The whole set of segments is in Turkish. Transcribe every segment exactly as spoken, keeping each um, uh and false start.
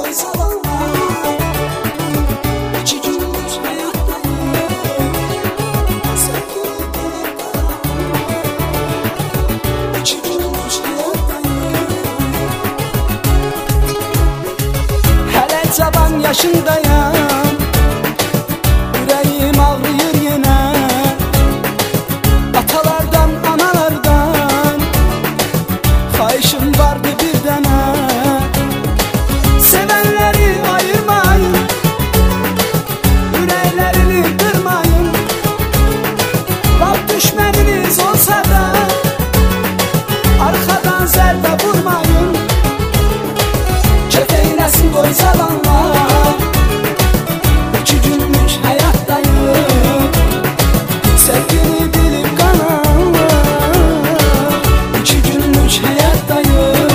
Cavan yaşındayım, yüreğim ağrıyor yine. Atalardan, analardan kayışım vardı bir tane. Sevenleri ayırmayın, yüreklerini kırmayın. Bak düşmanınız olsa da arkadan zerbe vurmayın. Çeteynesin koysalanlar, iki günlük hayattayım. Sevgini bilip kananlar, iki günlük hayattayım.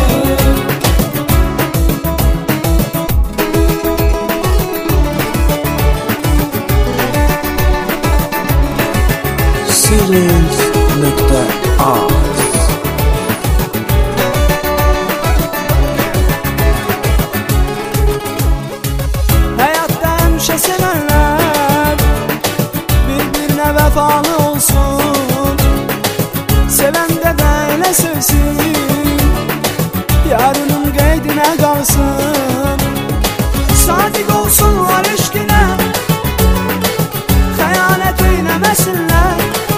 Silence nokta art. Sevenler birbirine vefalı olsun, seven de böyle sevsin, yarının qeydine kalsın. Sadık olsunlar eşkine, xəyanət eyləməsinlər.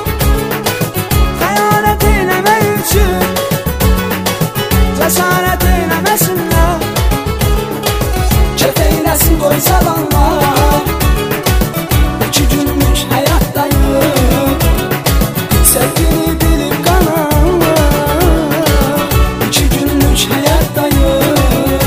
Xəyanət eyləmək üçün cəsarət eyləməsinlər. Çeteynesin koysalanlar, iki günlük hayattayım. Sevgini bilip kananlar, iki günlük hayattayım.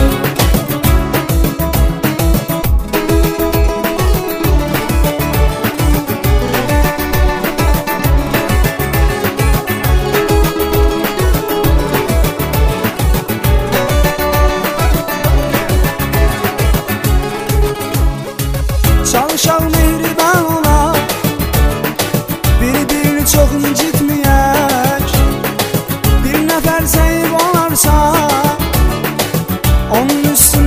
Çalışan mehriban ola, bir-birini çok incitmeyek. Bir nefer zayıf olarsa onun üstüne